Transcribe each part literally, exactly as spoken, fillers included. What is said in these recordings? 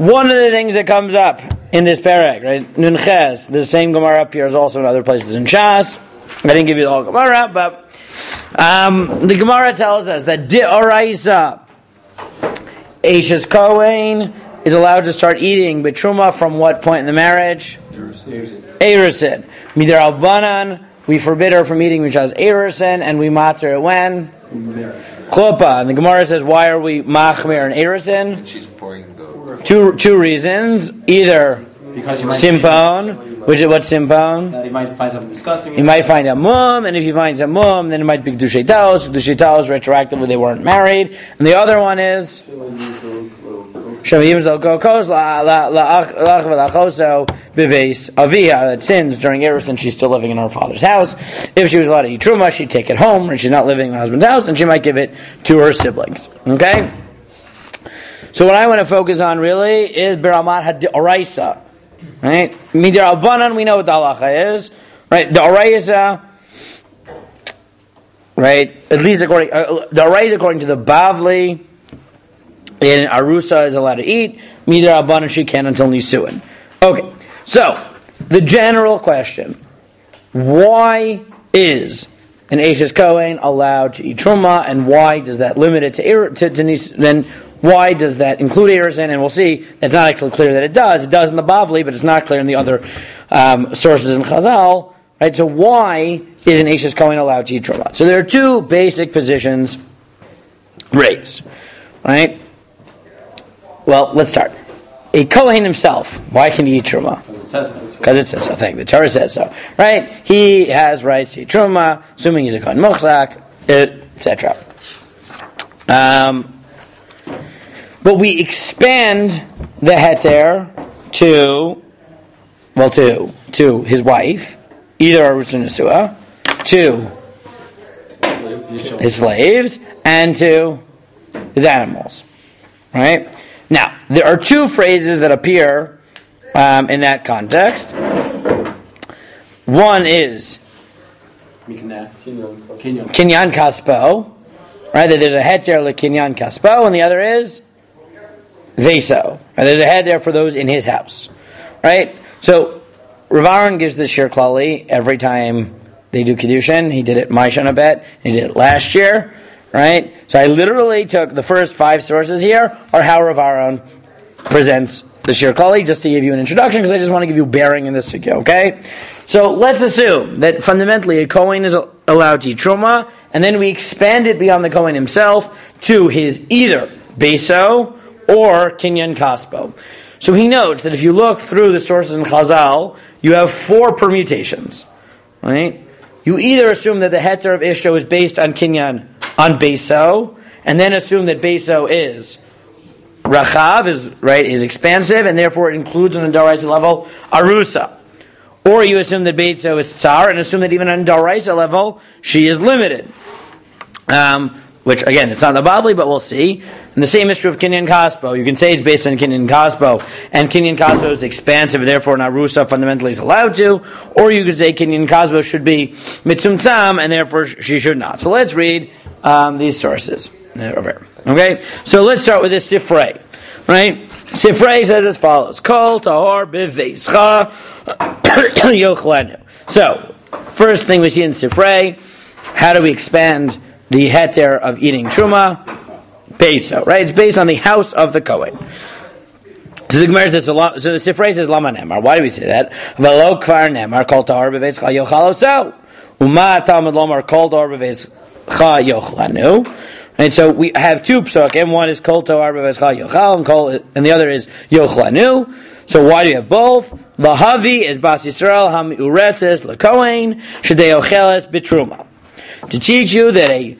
one of the things that comes up in this parak, right? Nun Ches, the same Gemara appears also in other places in Shas. I didn't give you the whole Gemara, but um, the Gemara tells us that D'oraisa, Eishes Kohen is allowed to start eating B'truma from what point in the marriage? Erusin. Midar Albanan, we forbid her from eating which has Erusin, and we matter it when? Chuppah. And the Gemara says, why are we machmir and Erusin? She's pouring the... Two two reasons. Either simpon, which is what simpon? That he might find something disgusting. He might find a mum, and if he finds a mum, then it might be Kedushay Talos. Kedushay Talos retroactively they weren't married. And the other one is Shavim Zal Kokos La'ach V'Lachoso B'Veis Avia, that sins during Erusin, she's still living in her father's house. If she was allowed to eat Truma, she'd take it home, and she's not living in her husband's house, and she might give it to her siblings. Okay? So what I want to focus on really is Biramat HaD'oraisa. Right? Midar Albanan, we know what the halacha is. Right? D'oraisa, right? At least according, uh, D'oraisa according to the Bavli, and Arusa is allowed to eat. Midar Albanan, she can until Nisuin. Okay. So, the general question. Why is an Eishes Kohen allowed to eat Truma, and why does that limit it to, to, to Nis, then why does that include Erusin? And we'll see it's not actually clear that it does. It does in the Bavli, but it's not clear in the other um, sources in Chazal. Right? So why is an Eishes Kohen allowed to eat Truma? So there are two basic positions raised. Right? Well, let's start. A Kohen himself, why can he eat Truma? Because it says so. Because it says so. Thank you. The Torah says so. Right? He has rights to eat Truma, assuming he's a Kohen Muchzak, et cetera. Um... But we expand the heter to, well, to to his wife, either Arusa Nesua, to his slaves, and to his animals. Right? Now, there are two phrases that appear um, in that context. One is Kinyan Kaspo, right? That there's a heter lekinyan Kaspo, and the other is Veso. Right? There's a head there for those in his house. Right? So, Rav Aaron gives this shir klali every time they do Kiddushin. He did it Maishana Bet. He did it last year. Right? So I literally took the first five sources here, or how Rav Aaron presents the shir klali, just to give you an introduction, because I just want to give you bearing in this sugya, okay? So let's assume that fundamentally a Kohen is allowed to eat Truma, and then we expand it beyond the Kohen himself to his either Beso or Kinyan Kaspo. So he notes that if you look through the sources in Chazal, you have four permutations. Right? You either assume that the heter of Ishto is based on Kinyan, on Beso, and then assume that Beso is Rachav, is right, is expansive, and therefore it includes on a D'oraisa level Arusa. Or you assume that Beso is Tsar, and assume that even on a D'oraisa level, she is limited. Um, which, again, it's not the Bavli, but we'll see. And the same is true of Kinyan Kaspo. You can say it's based on Kinyan Kaspo, and Kinyan Kaspo is expansive, and therefore Narusa fundamentally is allowed to. Or you could say Kinyan Kaspo should be Mitzumtzam, and therefore she should not. So let's read um, these sources. Okay? So let's start with this Sifrei. Right? Sifrei says as follows. Kol tahor b'veischa yochlenu. So, first thing we see in Sifrei, how do we expand the heter of eating Truma? Beso, right? It's based on the house of the Kohen. So the Gemara says, so the Sifrei says, Lama Nemar. Why do we say that? Velo kvar Nemar, kol tahor b'veischa yochalo so. Uma talmud lomar, kol tahor b'veischa yochlanu. And so we have two psukim. One is kol tahor b'veischa yochal, and kol, and the other is yochlanu. So why do you have both? Lahavi is Bas Yisrael hamiureses lekohen shedei ocheles b'truma. To teach you that a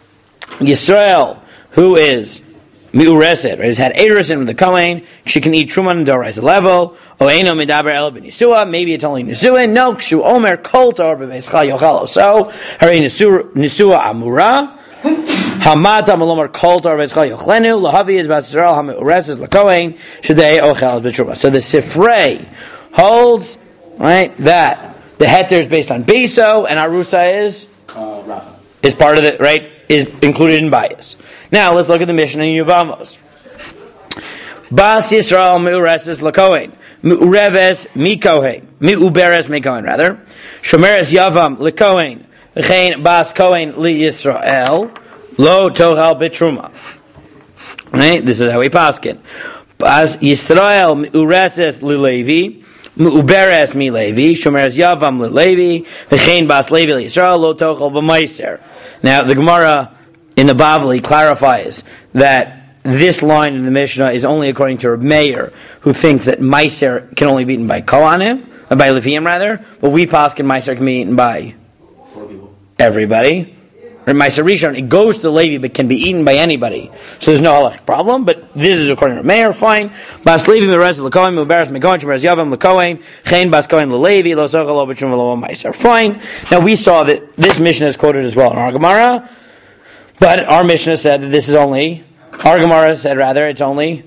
Yisrael who is miureset, right, has had erusin with the kohen, she can eat truma and d'oraisa level. Oeino medaber el b'nisua, maybe it's only nisuin. No, kshu omer kol tahor b'veischa yochalo. So, hare nisua amura. Hamata malomar kol tahor b'veischa yochlenu. Lahavi is Bas Yisrael hamiureses lekohen shedei ocheles b'truma. So the Sifrei holds, right, that the heter is based on Beso, and Arusa is Uh, is part of it, right? Is included in bias. Now let's look at the Mishnah in Yevamos. Bas Yisrael Meureses Lakohen. Meureves Mikohen. Meuberes Mikohen, rather. Shomeres Yavam Lakohen. V'chein Bas Kohen Li Yisrael. Lo Tochal Bitruma. Right? This is how we paskin. Bas Yisrael Meureses Lilevi. Meuberes Milevi. Shomeres Yavam Lilevi. V'chein Bas Levi Li Yisrael. Lo Tochal B'maiser. Now, the Gemara in the Bavli clarifies that this line in the Mishnah is only according to Reb Meir, who thinks that Meiser can only be eaten by Kohanim, or by Leviim rather, but we paskin Meiser can be eaten by everybody. Or Meiser Rishon, it goes to the Levi, but can be eaten by anybody. So there's no halachic problem, but this is according to Reb Meir, fine. Bas Levi Merez L'Kohen, Mubaras Mekohen, Shemeres Yavam L'Kohen, Chen Bas Kohen L'Levi, Lo Sochel Lo B'Trum Lo Meiser. Fine. Now we saw that this Mishnah is quoted as well in our Gemara, but our Mishnah said that this is only Our Gemara said rather it's only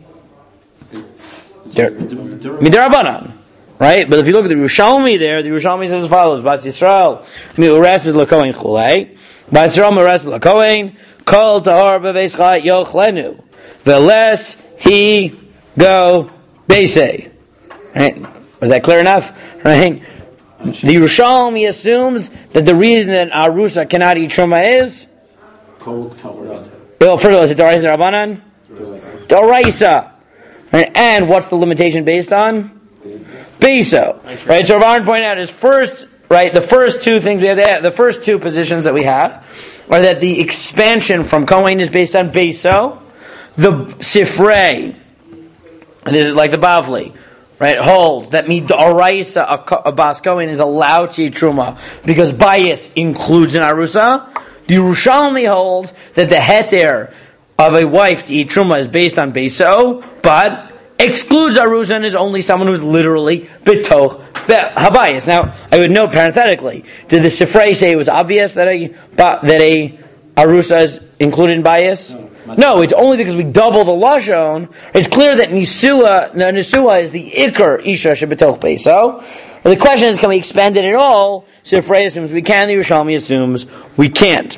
Midarabanan, right? But if you look at the Yerushalmi there, the Yerushalmi says as follows: Bas Yisrael Meureses L'Kohen Chulei, Bas Yisrael Meureses L'Kohen Kol Tahor B'Veischa Yochlenu V'les He Go Beisei. Right? Was that clear enough? Right? The Yerushalmi assumes that the reason that Arusa cannot eat Truma is Kol Tahor. Well, first of all, is it Doraisa Rabbanan? Doraisa. Right? And what's the limitation based on? Beso. Right? So Rav pointed out is first, right, the first two things we have to have, the first two positions that we have are that the expansion from Kohen is based on Beso. The Sifrei, and this is like the Bavli, right, holds that Midoraisa, a, a Bas Kohen, is allowed to eat Truma because bias includes an Arusa. The Yerushalmi holds that the heter of a wife to eat truma is based on beso, but excludes arusa and is only someone who's literally betoch habayis. Now, I would note parenthetically, did the Sifrei say it was obvious that a that a arusa is included in bias? No, no, it's only because we double the lashon. It's clear that nisua, no, nisua is the ikar isha shebetoch beso. The question is, can we expand it at all? Sifrei assumes we can. The Yerushalmi assumes we can't.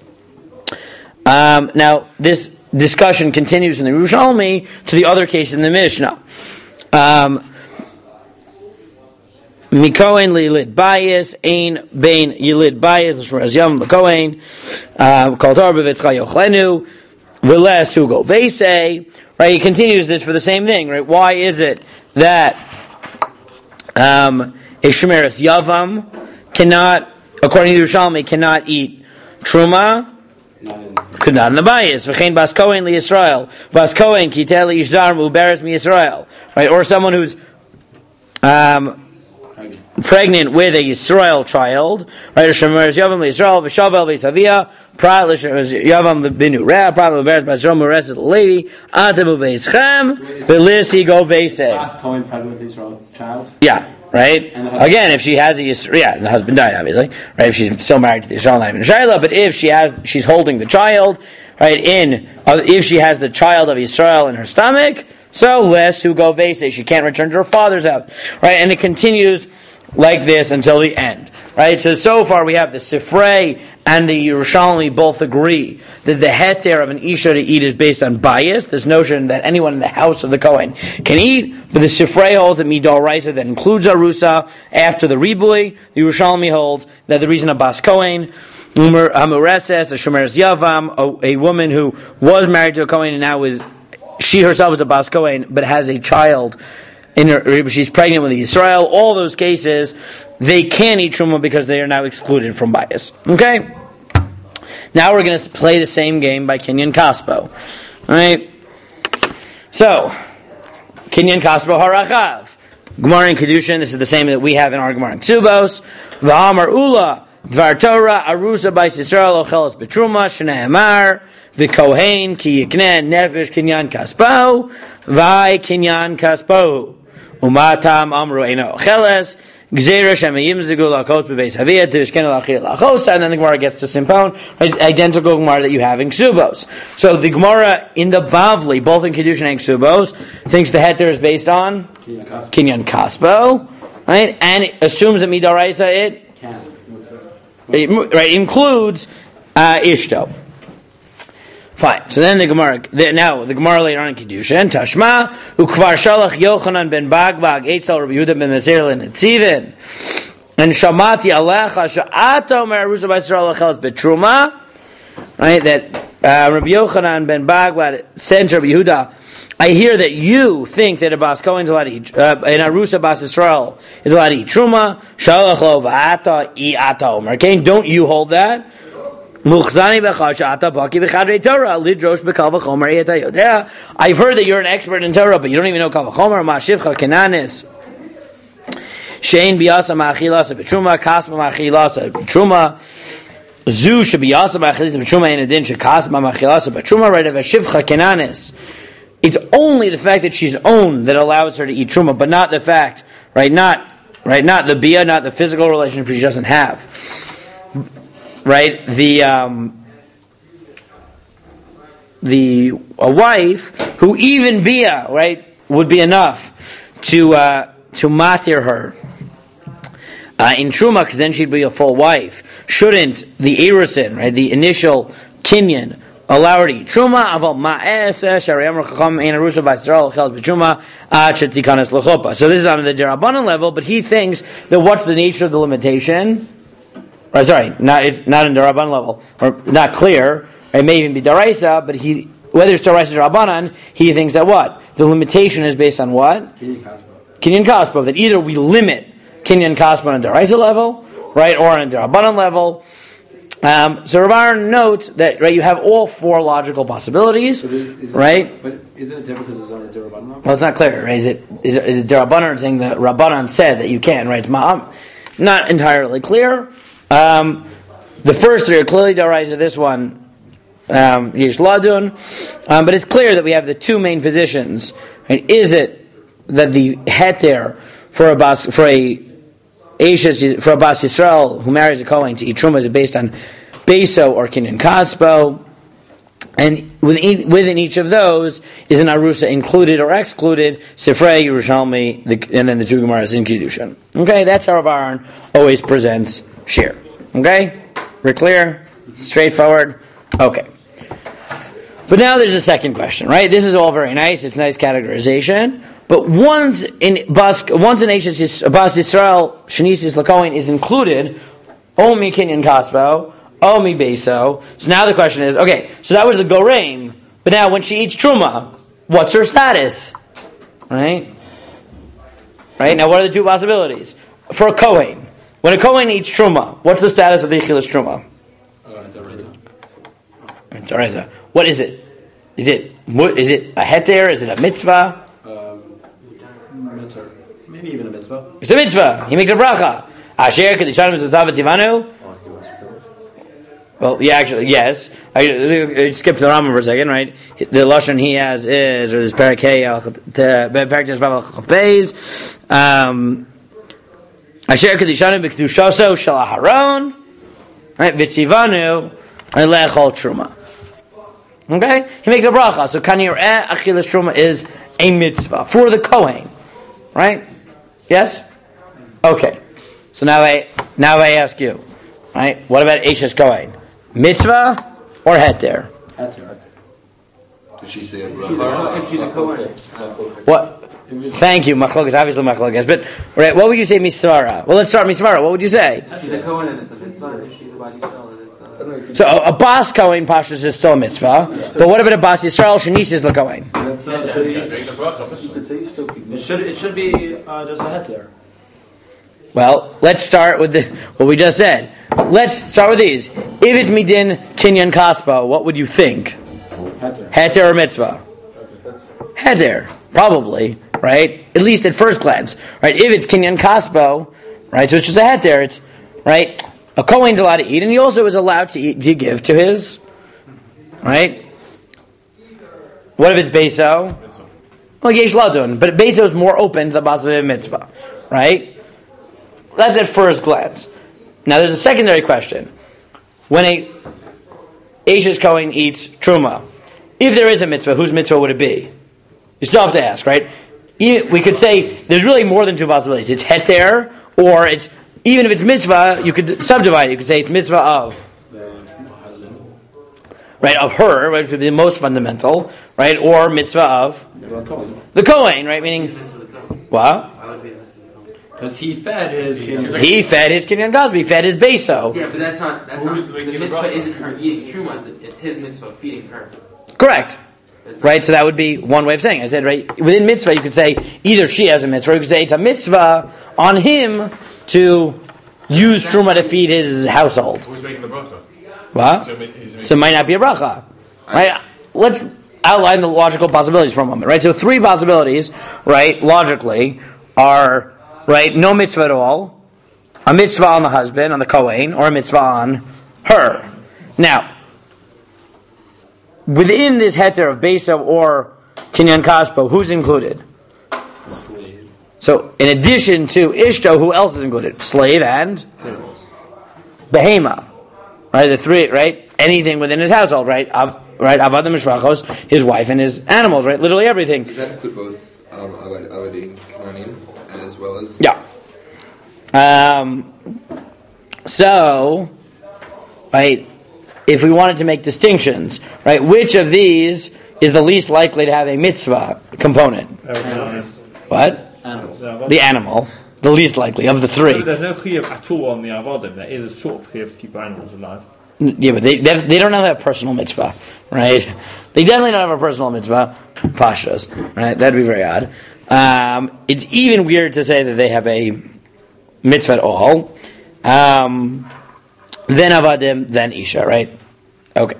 Um, now, this discussion continues in the Yerushalmi to the other case in the Mishnah. Um, Mikohen lilid bayis, ein bein yilid bayis, l'shmeres yam l'kohen, kol tor b'vitzcha yochlenu, v'les hugo veisei. Right, he continues this for the same thing. Right, why is it that Um, a Shemeres Yavam cannot, according to Yerushalmi, cannot eat Truma? Could not in the bias. V'chein Bas Kohen li Yisrael. Bas Kohen kitel li Yishzar Muberes mi Yisrael. Right, or someone who's um, pregnant with a Yisrael child. Right, Shemeres Yavam li Yisrael v'shavel v'savia. Prat l'Shemeres Yavam l'binu re'ah. Prat l'Muberes Bas Yisrael Muberes l'Levi. Atem u'veizchem v'lisi go veisei. Bas Kohen pregnant with Israel child. Yeah. Right? Again, if she has a Yisrael, yeah, the husband died, obviously. Right? If she's still married to the Yisrael, not even a Shaila, but if she has, she's holding the child, right, in, uh, if she has the child of Yisrael in her stomach, so less who go vese, she can't return to her father's house. Right? And it continues like this until the end. Right? So, so far we have the Sifrei and the Yerushalmi both agree that the heter of an Isha to eat is based on bias, this notion that anyone in the house of the Kohen can eat, but the Sifrei holds that Midoraisa that includes Arusa after the Ribui. The Yerushalmi holds that the reason of Bas Kohen, Hamureses, the Shemeres Yavam, a, a woman who was married to a Kohen and now is, she herself is a Bas Kohen, but has a child, in her, she's pregnant with Israel, all those cases, they can eat Truma because they are now excluded from bias. Okay? Now we're going to play the same game by Kinyan Kaspo. Alright? So, Kinyan Kaspo Harachav. Gemara in Kedushin, this is the same that we have in our Gemara in Ksubos. V'hamar Ula, Dvar Torah, Arusa Bais Yisrael, Ochelos Betruma, Shnei Amar, V'kohen, Ki Yikneh, Nefesh Kinyan Kaspo, Vai Kinyan Kaspo. Umatam Amru Eino Ocheles, Gzeira Shemayim Zigul Lakos Beveis Haviyah Tishkenu Lachil Lachosa, and then the Gemara gets to Simpon, identical Gemara that you have in Ksubos. So the Gemara in the Bavli, both in Kedushin and Ksubos, thinks the heter is based on Kinyan Kaspo, right? And it assumes that Midaraisa it, it right, includes uh, Ishto. Fine. So then the Gemara, the, now the Gemara later on in Kiddushin, Tashma, Ukvar Shalach Yochanan ben Bagbag, Eitzel Rabbi Yehuda ben Mezer Lenetzivin, and Shamati Alecha Sha'ata Omer Arusa B'Yisrael Achelas Betruma, right, that uh, Rabbi Yochanan ben Bagbag sent Rabbi Yehuda, I hear that you think that a Bas Kohen is allowed to eat, uh, an Arusa Bas Yisrael is allowed to eat Truma, Shalach Lo V'ata I Ata Omer, okay, don't you hold that? Muchzani b'chashata baki b'chadrei Torah lidrosh b'kal v'chomer yeta yodea. I've heard that you're an expert in Torah, but you don't even know kal v'chomer. Ma'ashivcha kenanis shein biyasa ma'achilasa b'truma kasma ma'achilasa b'truma zu shebiyasa ma'achilasa b'truma in adin shekasma ma'achilasa b'truma. Right, of ashivcha kenanis, it's only the fact that she's owned that allows her to eat truma, but not the fact, right? Not right, not the bia, not the physical relationship she doesn't have. Right, the um, the a wife who even bia, right, would be enough to uh, to matir her uh, in truma, because then she'd be a full wife. Shouldn't the erusin, right, the initial kinyan, allow her to eat truma? Aval ma'aseh sharei amar chacham ein arusha b'Yisrael chelas b'truma ad shetikanas l'chuppah. So this is on the derabanan level, but he thinks that what's the nature of the limitation? Or sorry, not it's not in the Rabban level, or not clear. It may even be Daraisa, but he whether it's Daraisa or Rabbanan, he thinks that what the limitation is based on what Kinyan Kaspa. Kinyan Kaspa. That either we limit Kinyan Kaspa on a Daraisa level, right, or on a Rabbanan level. Um, so Rabban notes that right, you have all four logical possibilities, But is, is right? It, but isn't it different because it's on a Derabanan level? Well, it's not clear. Right? Is it is it, is it Darabanan saying that Rabbanan said that you can? Right? It's ma'am. Not entirely clear. Um, the first three are clearly daraisa. This one, um, yesh ladun, um, but it's clear that we have the two main positions. Right? Is it that the heter for a bas, for a Ashes, for a Bas Yisrael who marries a Kohen to eat truma is based on beso or kinyan kaspo, and within, within each of those is an arusa included or excluded, Sifrei, Yerushalmi, the, and then the two Gemaras in Kiddushin. Okay, that's how Rav Aaron always presents shir. Okay, we're clear, straightforward. Okay, but now there's a second question, right? This is all very nice. It's nice categorization, but once in Bas, once in Ashes Bas Yisrael Shenisis Lakohen is included, Omi Kinyan Kaspo, Omi Beso. So now the question is, okay, so that was the Goreim, but now when she eats Truma, what's her status? Right? Right? Now what are the two possibilities? For a Kohen, when a Kohen eats Truma, what's the status of the Echilas Truma? Uh, what is it? Is it is it a heter? Is it a mitzvah? Um, mitzvah. Maybe even a mitzvah. It's a mitzvah. He makes a bracha. Asher kedishanim mitzvah tivanu. Well, yeah, actually, yes. I, I skipped the Rambam for a second, right? The lashon he has is, or this parak hey, parak tesvav chafbeis. Um, Asher kedishanim b'kedushaso shel Aharon, right? V'tzivanu lechol truma. Okay, he makes a bracha. So kanireh achilas truma is a mitzvah for the Kohen, right? Yes. Okay. So now I now I ask you, right? What about Ashes Kohen? Mitzvah or heter? Heter. Did she say a If she's a Kohen. What? Thank you, machlokas. Obviously machlokas. But right, what would you say misvara? Well, let's start misvara. What would you say? If she's a Kohen and it's a mitzvah, if she's a Bas Yisrael and it's a... So a, a Bas Kohen pashtus is still a mitzvah. But what about a Bas Yisrael shenisis l'Kohen? That's, uh, should it, it should it should be uh, just a heter. Well, let's start with the, what we just said. Let's start with these. If it's midin kinyan kaspa, what would you think? Heter. Heter or mitzvah? Heter, probably, right? At least at first glance, right? If it's kinyan kaspo, right? So it's just a heter. It's right. A kohen's allowed to eat, and he also is allowed to eat to give to his, right? What if it's beso? Well, yesh ladun, but beso is more open to the basav mitzvah, right? That's at first glance. Now there's a secondary question. When a Ashes Kohen eats truma, if there is a mitzvah, whose mitzvah would it be? You still have to ask, right? We could say there's really more than two possibilities. It's heter, or it's, even if it's mitzvah, you could subdivide it. You could say it's mitzvah of. right, of her, which would be the most fundamental, right, or mitzvah of the Kohen, right, meaning, what? Because he fed his kinyan. He fed his kinyan Kaspa, he fed his beso. Yeah, but that's not, that's not, the mitzvah isn't her eating truma, it's his mitzvah feeding her. Correct. Right, so that would be one way of saying it. I said, right, within mitzvah you could say either she has a mitzvah, or you could say it's a mitzvah on him to use truma to feed his household. Who's making the bracha? What? So, making... so it might not be a bracha. Right? Let's outline the logical possibilities for a moment. Right? So three possibilities, right, logically, are, right, no mitzvah at all, a mitzvah on the husband, on the Kohen, or a mitzvah on her. Now, within this heter of Beso or Kinyan Kaspa, who's included? Slave. So, in addition to Ishto, who else is included? Slave and Behema. Right, the three, right? Anything within his household, right? Av, right, Avadim Mishvachos, his wife and his animals, right? Literally everything. Does that include both um, Avadim, Kananim, as well as... Yeah. Um, so, right, if we wanted to make distinctions, right, which of these is the least likely to have a mitzvah component? Animals. What? Animals. The animal. The least likely of the three. So there's no chiyuv at all on the avodim. There is a sort of chiyuv to keep animals alive. Yeah, but they they, they don't have a personal mitzvah, right? They definitely don't have a personal mitzvah. Pashas, right? That'd be very odd. Um, it's even weird to say that they have a mitzvah at all. Um, then avadim, then isha, right? Okay.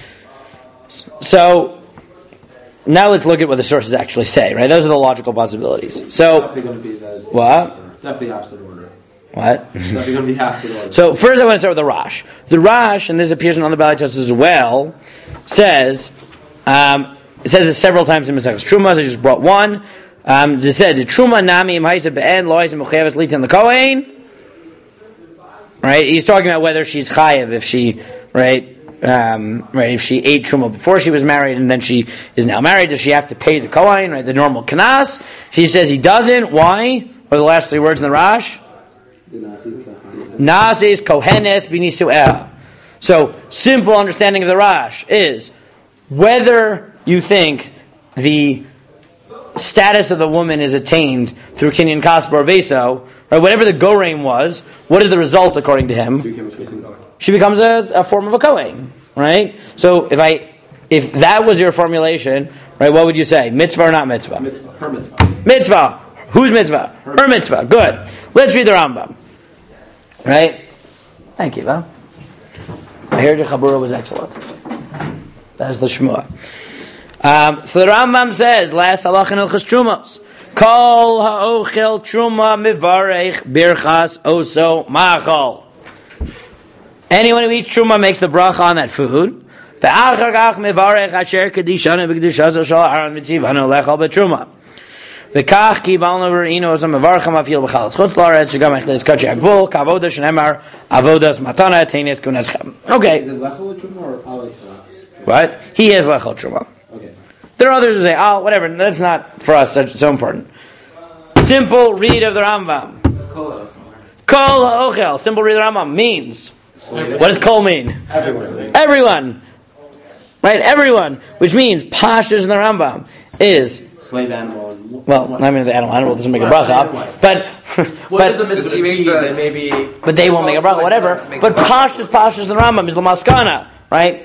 So now let's look at what the sources actually say, right? Those are the logical possibilities. So Definitely going to be those. What? Definitely opposite order. What? Definitely going to be opposite order. So first I want to start with the Rash. The Rash, and this appears in other Balitos as well, says, um, it says it several times in Maseches Truma, so I just brought one. Um, it said, the Truma Nami Im Haisa Be'en Lois Im Ucheves Litan the Kohen. Right? He's talking about whether she's chayev if she, right, um, right, if she ate truma before she was married and then she is now married, does she have to pay the kohen, right, the normal kanas? She says he doesn't. Why? What are the last three words in the Rash? Nazis kohenes binisu'eh. So, simple understanding of the Rash is whether you think the status of the woman is attained through Kinyan Kaspa or Veso, right, whatever the Goreim was, what is the result according to him? She becomes a, a form of a Kohen, right? So if I, if that was your formulation, right, what would you say? Mitzvah or not mitzvah? Mitzvah. Her mitzvah. Mitzvah. Whose mitzvah? Her, Her mitzvah. Good. Let's read the Rambam. Right? Thank you, Val. I heard your Chabura was excellent. That is the Shmuah. Um, so the Rambam says, last halach in Ilchas Trumos, Kol ha'ochel truma mivarech birchas oso machol. Anyone who eats truma makes the bracha on that food. Ve'achar kach mivarech asher kedishana b'kedushazo shal aron v'tzivanu lechal b'truma. Ve'kach ki balnu v're'inu osam mivarcham afil b'chalas chutz la'aretz shegam echlis kachi agvul kavoda shenemar avodas matana teines kuneschem. Okay. Is it lechal truma or alei? What? He has lechal truma. Okay. There are others who say, oh, whatever, that's not for us such, so important. Simple read of the Rambam. Kol ha'ochel, simple read of the Rambam, means, what does kol mean? Everyone. Everyone. Right, everyone. Which means, pashas in the Rambam is, Slave animal. well, I mean the animal, animal doesn't make a bracha, but, What is a but, mitzvah to feed? Then maybe. but they won't make a bracha, whatever. But pashas, pashas in the Rambam is lamaskana, right?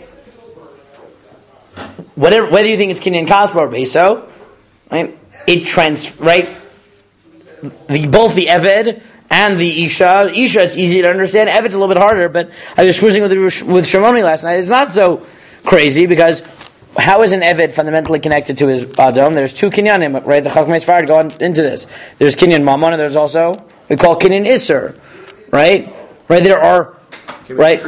Whatever, whether you think it's Kinyan Kaspa or Beso, right? It trans, right? The, both the Eved and the Isha. Isha, it's easy to understand. Eved's a little bit harder, but I was schmoozing with, with Shimoni last night. It's not so crazy because how is an Eved fundamentally connected to his Adam? There's two Kinyanim, right? The Chachmei Sfarad go on into this. There's Kinyan Mammon and there's also, we call Kinyan Isser, right? Right, there are, right?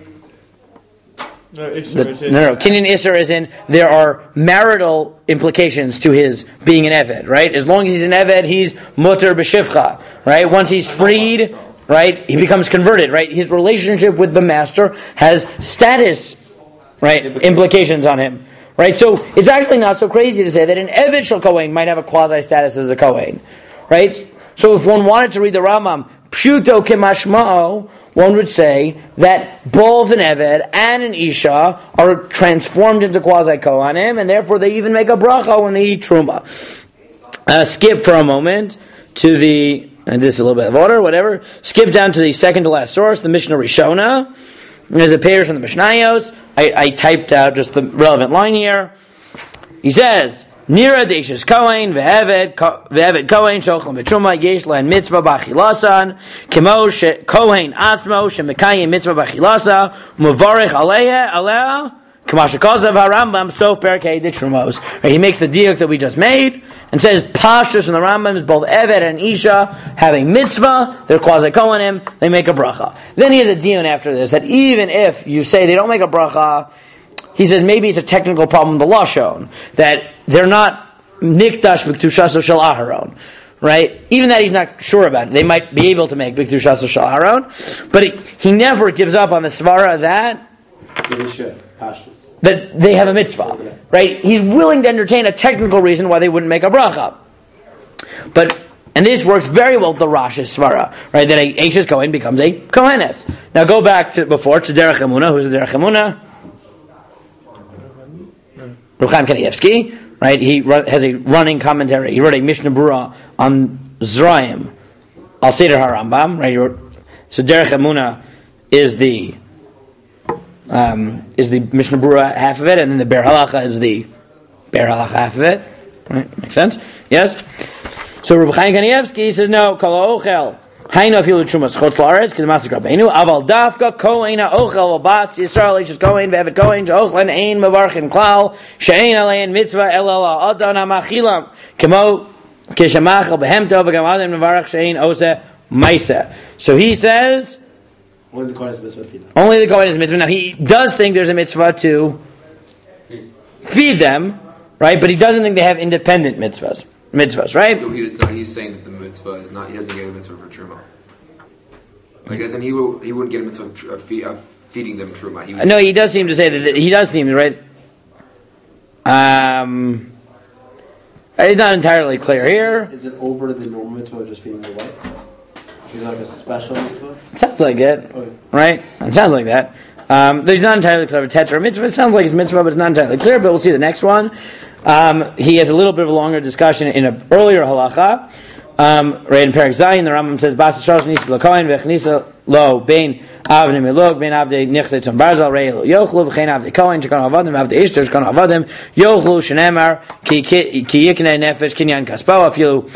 No, The, no, no, Kinyan Isser is in, there are marital implications to his being an Eved, right? As long as he's an Eved, he's Mutter B'Shivcha, right? Once he's freed, right, he becomes converted, right? His relationship with the master has status, right, implications on him, right? So it's actually not so crazy to say that an Eved Shel Kohen might have a quasi-status as a Kohen, right? So if one wanted to read the Rambam, Pshuto Kemashma'o, one would say that both an Eved and an Isha are transformed into quasi-Kohanim, and therefore they even make a bracha when they eat Truma. Uh, skip for a moment to the, and this is a little bit of order, whatever, skip down to the second to last source, the Mishnah Rishona. There's a page from the Mishnayos. I, I typed out just the relevant line here. He says, Nira deishis kohen ve'eved ve'eved kohen shochlem b'truma yesh le'en mitzvah b'achilasan kemo she kohen atzmo shemekayim mitzvah b'achilasa u'mevarich aleha aleha k'ma shekosav harambam sof perkei de trumos. He makes the diuk that we just made and says pashtus in the Rambam is both eved and isha have a mitzvah. They're quasi kohanim. They make a bracha. Then he has a diuk after this that even if you say they don't make a bracha, he says maybe it's a technical problem in the Lashon, that they're not nikdash b'ktushaso shel Aharon, right? Even that he's not sure about it. They might be able to make b'ktushaso shel Aharon, but he, he never gives up on the svara that They should. Pashtus. that they have a mitzvah, Yeah. right? He's willing to entertain a technical reason why they wouldn't make a bracha. But, and this works very well with the Rash's svara, right? That a Eishes Kohen becomes a Kohenes. Now go back to before, to Derech Emunah. Who's the Derech Emunah? Reb Chaim Kanievsky, right? He has a running commentary. He wrote a Mishnah Berurah on Zraim, Al Seder HaRambam, right? He wrote, so Derech Emunah is the um, is the Mishnah Berurah half of it, and then the Ber Halacha is the Ber Halacha half of it. Right? Makes sense? Yes. So Reb Chaim Kanievsky says no. Kol Ochel. Hainu afilu trumas chutz la'aretz k'demasik Rabbeinu aval dafka kohen ha'ochel v'bas Yisrael ishes kohen ve'evet kohen she'ochlen ein mevarchin klal she'ein alein mitzvah el ha'adon ha'machilam kemo k'shemachel behemto v'gam adam mevarach she'ein oseh maiseh. So he says Only the Kohen is mitzvah. only the kohen is mitzvah. Now he does think there's a mitzvah to feed them, right? But he doesn't think they have independent mitzvahs. Mitzvahs, right? So he does not, he's saying that the mitzvah is not, he doesn't get a mitzvah for truma. Like, as in he, will, he wouldn't get a mitzvah of, tr- of, feed, of feeding them truma. He would, No, he does seem to say that, he does seem, right? Um, it's not entirely clear here. Is it over the normal mitzvah of just feeding your wife? Is it like a special mitzvah? It sounds like it, Okay. right? It sounds like that. Um, it's not entirely clear if it's heter or mitzvah. It sounds like it's mitzvah, but it's not entirely clear, but we'll see the next one. Um, he has a little bit of a longer discussion in an earlier halacha. Um, right in Perek Zayin, the Rambam says, "Bas Shalosh Nisa Lo Kohen V'Chnisa Lo Bein Avnei Milog Bein Avdei Nichsei Tzon Barzal Rei Lo Yochlu V'Chein Avdei Kohen Shekon Avadim Avdei Ishter Shekon Avadim Yochlu Shenemar Ki Ki Yiknei Nefesh Kinyan Kaspo Afilu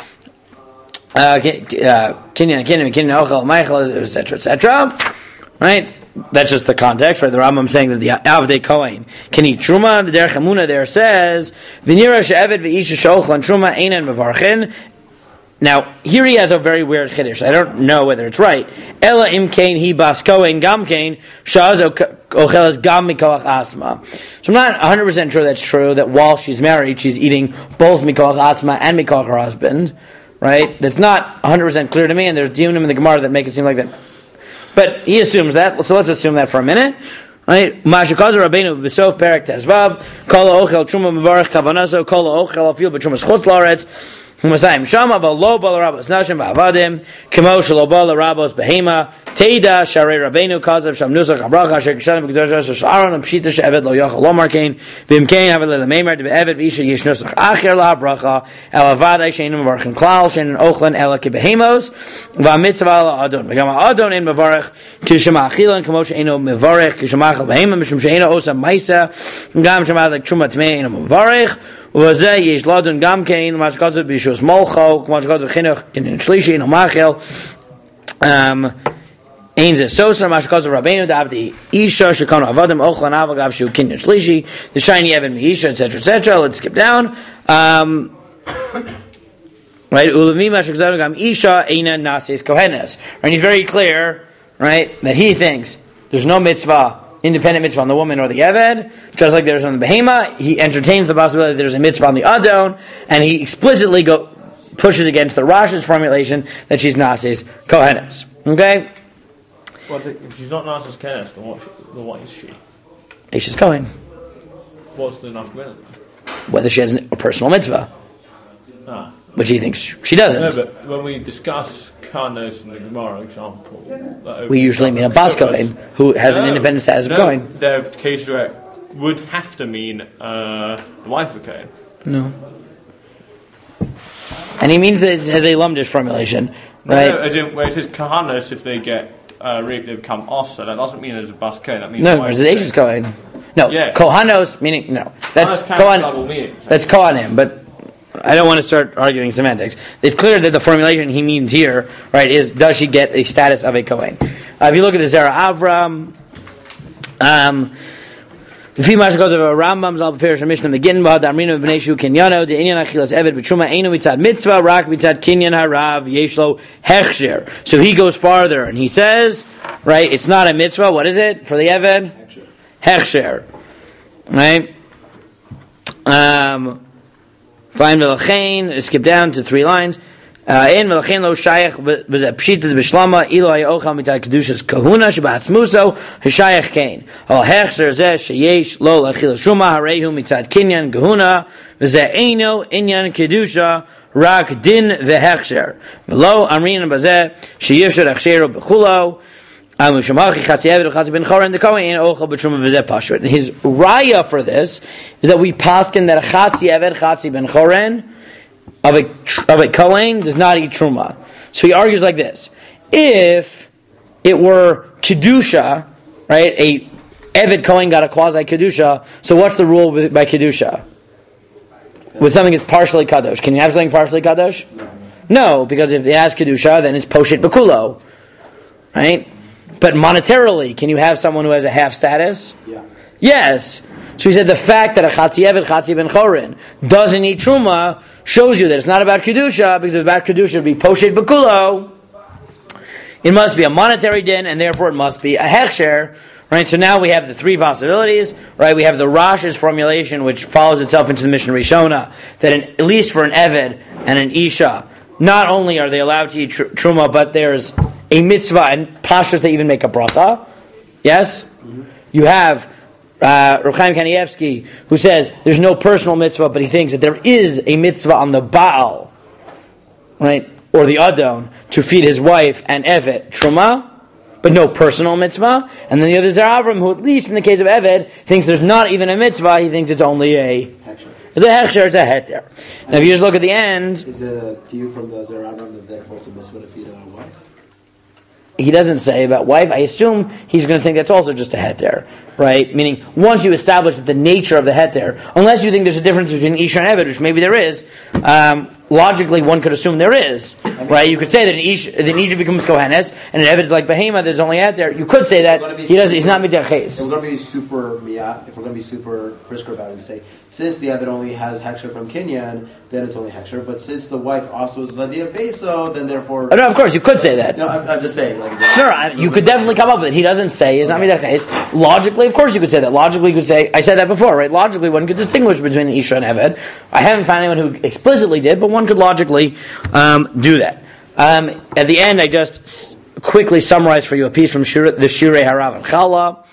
Kinyan Kinyan Kinyan Ochel Meichel et cetera et cetera." Right. That's just the context, right? The Rambam saying that the Avdei Kohen can eat Truma. The Derech Emunah there says, V'nira she'eved v'isha she'ochlan Truma einan mevarchin. Now, here he has a very weird chiddush. I don't know whether it's right. Ela im kain hi bas Kohen gam kain shaz ochelas gam mikoach asma. So I'm not one hundred percent sure that's true, that while she's married, she's eating both mikoach asma and mikoach her husband. Right? That's not one hundred percent clear to me, and there's diunim in the Gemara that make it seem like that. But he assumes that, so let's assume that for a minute. Right? Mashakazer Rabbeinu b'sof perek tezvav kol ochel truma mevarach kavanaso kol ochel afil b'trumas chutz la'aretz u'masayim shama v'lo bal rabos nashim v'avadim kemo shelo bal rabos behema teida sharei Rabbeinu kazav sham nusach habracha asher kishanim b'kedusha sh'aron pshita she'eved lo yachal lo markein v'imkein havel le'meimer de'eved v'isha yesh nusach acher la'habracha el avadai she'enim mevarchin klal she'enim ochlen ela kibehemos v'amitzvah la'adon v'gam ha'adon in mevarach kishema achilan kemo she'eno mevarach kishema achal behema mishum she'eno osa maisa gam shema like truma tmei eno mevarach וזה יש לדון גם כן מה שכתוב בישוס מולכו כמו שכתוב חינוך כנין שלישי אינו מאכל אין זה סוסר מה שכתוב רבינו דעבדי אישה שכנו עבדם אוכלן אבא גב שהוא כנין שלישי the shiny evan מאישה etc etc let's skip down um, right ולמי מה שכתוב גם אישה אינה נאסיס כהנס and he's very clear right that he thinks there's no mitzvah independent mitzvah on the woman or the Eved, just like there's on the Behema. He entertains the possibility that there's a mitzvah on the Adon, and he explicitly go pushes against the Rash's formulation that she's Nasis Kohenes. Okay? Well, if she's not Nasis Kohenes, then what, then what is she? She's Kohen. What's the nafkamina? Whether she has a personal mitzvah. Ah. which he thinks she doesn't. No, but when we discuss Karnos in the Gemara example, that We usually mean a Bas Kohen who has no, an independent status no, of Kohen. There are cases where it would have to mean uh, the wife of Kohen. No. And he means this as a lumdish formulation, No, right? no, as in, where it says Kahanos, if they get uh, raped, they become Osa. That doesn't mean as a Bas Kohen. That means No, wife it's of an Ashes Kohen. No, Yeah. Kohanos meaning no. That's Kohanos carries double Kohen. meaning. That's Kohanim, but I don't want to start arguing semantics. It's clear that the formulation he means here, right, is does she get a status of a Kohen? Uh, if you look at the Zera Avram, um, the few mashakos of a Rambam Zal Beferish and Mishnah Megin Ba Damrina B'Neshu Kinyano the Inyan Achilas Eved B'Truma Einu Mitzad Mitzvah Rak Mitzad Kinyan Harav Yeshlo Hechsher. So he goes farther and he says, right, it's not a mitzvah. What is it for the Eved? Hechsher. Right. Um. Find Melachain, skip down to three lines. In Melachain lo shayach was a pshita the bishlama ilo ayochal mitzad kedushas kahuna shebatz muso hashayach kain. Al hechzer zeh sheyesh lo lachil shuma harehu mitzad kinyan kahuna v'zeh eino inyan kedusha rak din v'hechzer. V'lo amrin bazeh sheyivshar hechzeru b'chulo. And his raya for this is that we paskin that a chatzi eved chatzi ben choren of a of a kohen does not eat truma. So he argues like this: if it were kedusha, right? A eved kohen got a quasi kedusha. So what's the rule with, by kedusha? With something that's partially kadosh, can you have something partially kadosh? No, because if it has kedusha, then it's poshet bekulo, right? But monetarily, can you have someone who has a half status? Yeah. Yes. So he said the fact that a chatzi eved, chatzi ben chorin doesn't eat truma shows you that it's not about kedusha, because if it's about kedusha, it would be poshet bekulo. It must be a monetary din, and therefore it must be a hechsher. Right. So now we have the three possibilities. Right. We have the Rash's formulation, which follows itself into the Mishnah Rishona, that an, at least for an eved and an isha, not only are they allowed to eat tr- truma, but there's a mitzvah, and pashas they even make a bracha. Yes? Mm-hmm. You have uh, Reb Chaim Kanievsky, who says there's no personal mitzvah, but he thinks that there is a mitzvah on the Baal, right, or the Adon, to feed his wife and Evet truma, but no personal mitzvah. And then the other Zera Avram, who at least in the case of Evet, thinks there's not even a mitzvah, he thinks it's only a hechsher. It's a hechsher, it's a heter. Now if you just look at the end... Is it a deal from the Zera Avram that therefore it's a mitzvah to feed a wife? He doesn't say about wife. I assume he's going to think that's also just a heter, right? Meaning, once you establish the nature of the heter, unless you think there's a difference between Isha and Eved, which maybe there is, um, logically one could assume there is, right? You could say that an Isha, that an Isha becomes Kohenes, and an Eved is like Behema, there's only heter. You could say that he doesn't. He's not Midah Ches. If we're going to be super miyat, if we're going to be super brisker about it, we say, since the Eved only has hechsher from Kinyan, then it's only hechsher. But since the wife also is Zadia Beso, then therefore... Oh, no, of course, you could say that. No, I'm, I'm just saying. Like, no, no, you could definitely come up with it. He doesn't say it's not Midah Ches. Logically, of course you could say that. Logically, you could say, I said that before, right? Logically, one could distinguish between Isha and Eved. I haven't found anyone who explicitly did, but one could logically um, do that. Um, at the end, I just s- quickly summarize for you a piece from Shur- the Shirei Harav and Chala.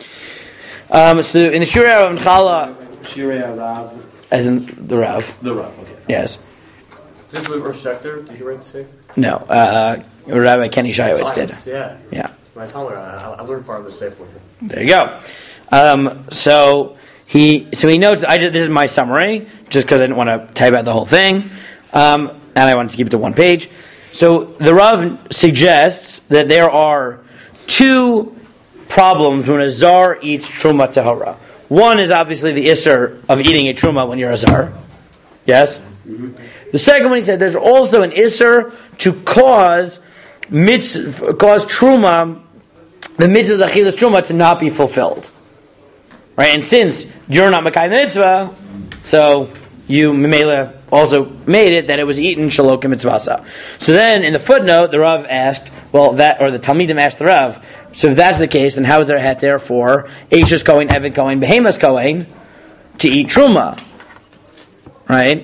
Um, so in the Shirei Harav and Chala... Shirei Harav... As in the Rav. The Rav, okay. Yes. Is this with Rosh Sector? Did you write the safe? No. Uh, Rabbi Kenny Shayowitz did. Yeah. Yeah. My Talmud, I, I learned part of the safe with him. There you go. Um, so he so he notes, I did, this is my summary, just because I didn't want to type out the whole thing. Um, and I wanted to keep it to one page. So the Rav suggests that there are two problems when a Zar eats Truma Tahara. One is obviously the Isser of eating a Truma when you're a Zar. Yes? Mm-hmm. The second one, he said, there's also an Isser to cause mitzvah, cause Truma, the mitzvah Achilas Truma, to not be fulfilled. Right? And since you're not Makai Mitzvah, so you, Memela, also made it that it was eaten Shalokim Mitzvasa. So then, in the footnote, the Rav asked, well, that, or the Talmidim asked the Rav, so if that's the case, then how is there a heter for Eishes Kohen, Eved Kohen, Behemas Kohen to eat Truma? Right?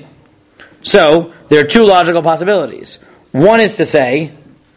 So, there are two logical possibilities. One is to say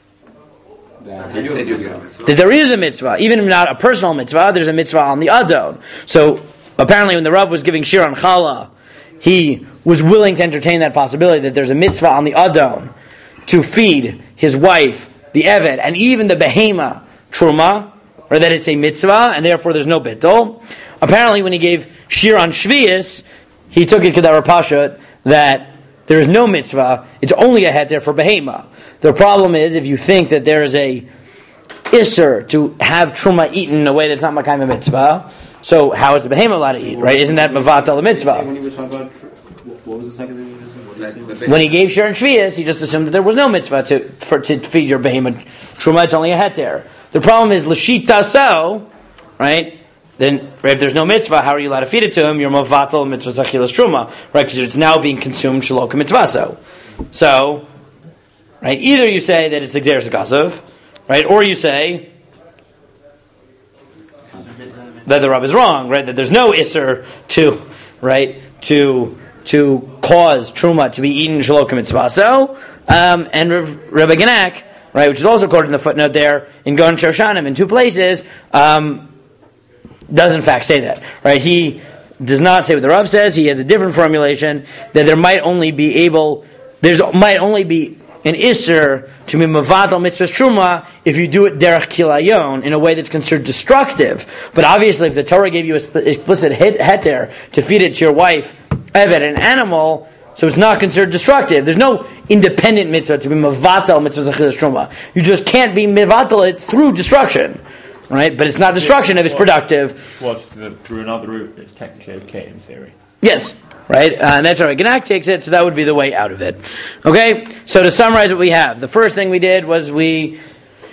that they do get a mitzvah. that there is a mitzvah, even if not a personal mitzvah, there's a mitzvah on the Adon. So, apparently when the Rav was giving Shir on Chala, he was willing to entertain that possibility that there's a mitzvah on the Adon to feed his wife, the Eved, and even the Behema, Truma, or that it's a mitzvah, and therefore there's no bittul. Apparently, when he gave Shir on Shvius, he took it Kedavar Pashut that there is no mitzvah, it's only a heter for Behema. The problem is, if you think that there is a Isser to have Truma eaten in a way that's not Makayim mitzvah, so how is the Behema allowed to eat, right? Isn't that Mavatal a mitzvah? When he was talking about, what was the second thing you were saying? What did you say? When he gave Shir and Shvius, he just assumed that there was no mitzvah to for to feed your Behema Truma, it's only a heter. The problem is, L'shita so, right? Then, if there's no mitzvah, how are you allowed to feed it to him? You're Mavatal mitzvah zachilas Truma, right? Because it's now being consumed shaloka mitzvah so. So, right? Either you say that it's Xeris Akasav, right? Or you say that the Rav is wrong, right? That there's no Isser to, right? To to cause Truma to be eaten shaloka mitzvah so. Um, and Rebbe Genak, right, which is also quoted in the footnote there in Gon Shoshanim in two places, um, does in fact say that, right? He does not say what the Rav says. He has a different formulation that there might only be able, there's might only be an isser to be mavatal mitzvah truma if you do it derech kilayon in a way that's considered destructive. But obviously, if the Torah gave you a explicit heter to feed it to your wife, evet, an animal, so it's not considered destructive. There's no independent mitzvah to be mavatal mitzvah zachilas truma. You just can't be mavatal it through destruction. Right, but it's not destruction if it's productive. Well, through another route, it's technically okay in theory. Yes, right, uh, and that's how Genak takes it. So that would be the way out of it. Okay, so to summarize what we have, the first thing we did was we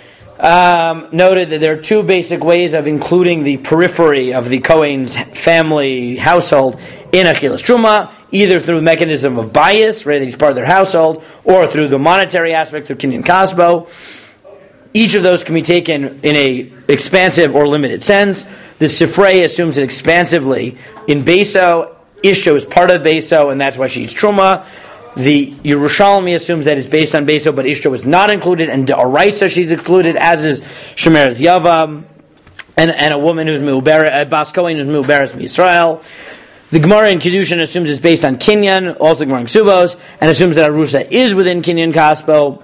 um, noted that there are two basic ways of including the periphery of the Kohen's family household in Achilas Truma, either through the mechanism of bias, right, that he's part of their household, or through the monetary aspect through Kinyan Kasbo. Each of those can be taken in a expansive or limited sense. The Sifrei assumes it expansively in Beso. Ishto is part of Beso, and that's why she eats Truma. The Yerushalmi assumes that it's based on Beso, but Ishto is not included, and D'oraisa she's excluded, as is Shemeres Yavam, and, and a woman who's Me'uberet, a Bas Kohen who's Me'uberes Yisrael. The Gemara in Kedushin assumes it's based on Kinyan, also the Gemara in Ksubos, and assumes that Arusa is within Kinyan Kaspo.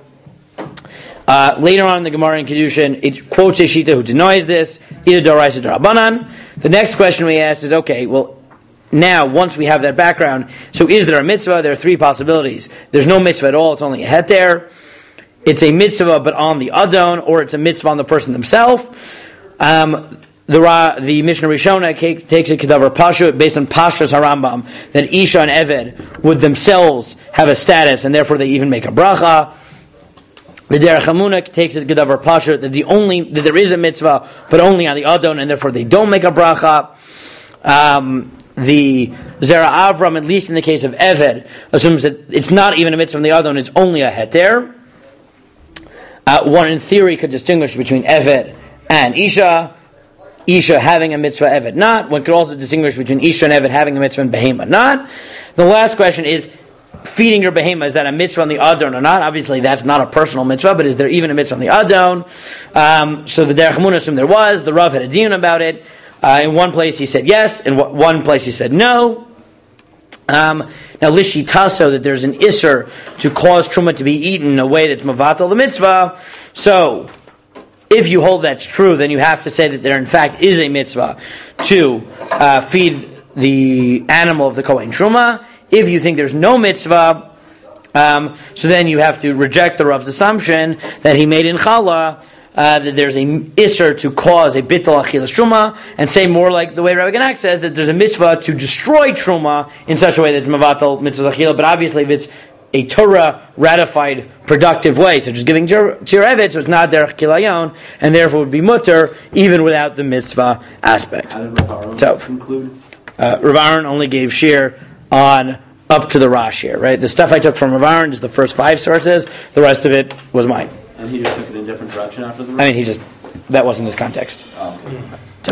Uh, later on in the Gemara in Kedushin, it quotes a Shita who denies this, either D'oraisa or D'Rabbanan. The next question we ask is, okay, well, now, once we have that background, so is there a mitzvah? There are three possibilities. There's no mitzvah at all, it's only a heter. It's a mitzvah, but on the Adon, or it's a mitzvah on the person themselves. Um, the Ra, the Mishnah Rishona takes a Kedavar Pashut based on Pashas HaRambam, that Isha and Eved would themselves have a status, and therefore they even make a bracha. The Derech Hamunah takes it Gedavar Pashut that the only that there is a mitzvah, but only on the Adon, and therefore they don't make a bracha. Um, the Zera Avram, at least in the case of Eved, assumes that it's not even a mitzvah on the Adon; it's only a heter. Uh, one, in theory, could distinguish between Eved and Isha. Isha having a mitzvah, Eved not. One could also distinguish between Isha and Eved having a mitzvah and Behema not. The last question is, feeding your behema, is that a mitzvah on the Adon or not? Obviously, that's not a personal mitzvah, but is there even a mitzvah on the Adon? Um, so the Derech Hamunah assumed there was. The Rav had a diyun about it. Uh, in one place he said yes, in one place he said no. Um, now, Lishi Tasso, that there's an Isser to cause Truma to be eaten in a way that's Mavatal the mitzvah. So, if you hold that's true, then you have to say that there in fact is a mitzvah to uh, feed the animal of the Kohen Truma. If you think there's no mitzvah, um, so then you have to reject the Rav's assumption that he made in Challah, uh, that there's a Isser to cause a Bittul Achilas Truma, and say more like the way Rabbi Genak says, that there's a mitzvah to destroy Truma in such a way that it's Mavatal Mitzvah Achila, but obviously if it's a Torah ratified productive way, such as giving to your Evet, so it's not Derech Kilayon, and therefore would be mutter even without the mitzvah aspect. How did Rav Aaron So, conclude? Uh, Rav Aaron only gave shir on up to the Rash here, right? The stuff I took from Rav Aaron is the first five sources. The rest of it was mine. And he just took it in a different direction after the I mean, he just, that wasn't his context. Oh.